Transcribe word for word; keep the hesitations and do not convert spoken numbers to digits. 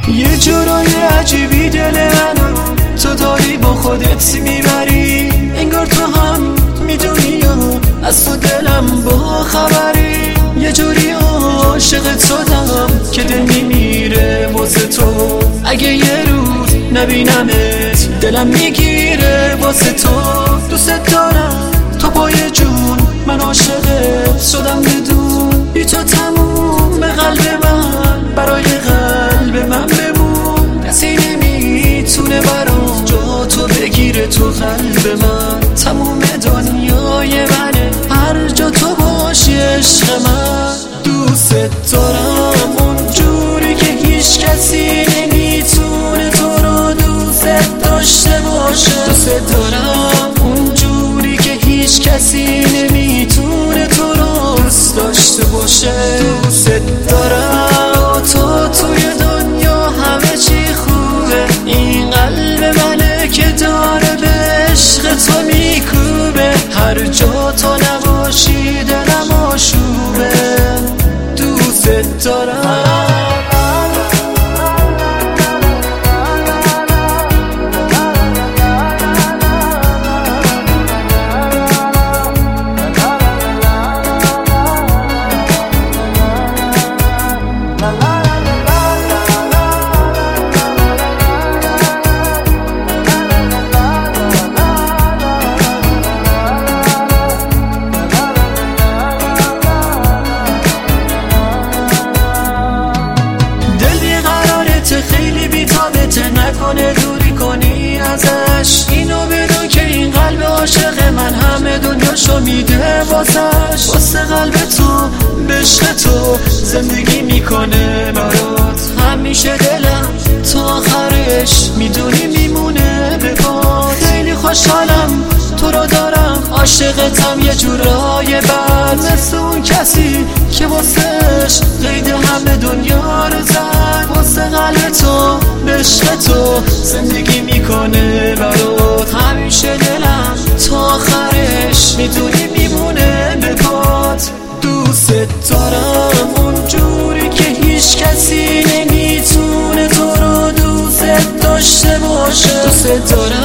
یه جورای عجیبی دل منو تو داری با خودت میبری، انگار تو هم میدونی یا از تو دلم با خبری. یه جوری عاشق شدم که دل میمیره واسه تو، اگه یه روز نبینمت دلم میگیره واسه تو. دوست دارم تو پای جون، من عاشقت شدم بدون، بی تو تموم قلب من، برای قلب من بمون. کسی نمیتونه برام جا تو بگیره تو قلب من، تموم دنیای منه هر جا تو باشی عشق من. دوست دارم اونجوری که هیچ کسی نمیتونه تو رو دوست داشته باشه. دوست دارم اونجوری که هیچ کسی نمیتونه تو رو دوست داشته باشه. دوست دارم تو توی دنیا همه چی خوبه، این قلب منه که داره به عشق تو میکوبه، هر جا تو نباشی دلم آشوبه. دوست دارم نکنه دوری کنی ازش، اینو بدون که این قلب عاشق من همه دنیاشو میده واسش. واسه قلب تو به عشق تو زندگی میکنه برات، همیشه دلم تا آخرش میدونی میمونه به پات. خیلی خوشحالم تو رو دارم، عاشقتم یه جورای بد، مثل اون کسی که واسش قید همه دنیا رو زد. واسه قلب تو به عشق تو زندگی میکنه برات، همیشه دلم تا آخرش میدونی میمونه به پات. دوست دارم اونجوری که هیچ کسی نمیتونه تو رو دوست داشته باشه. دوست دارم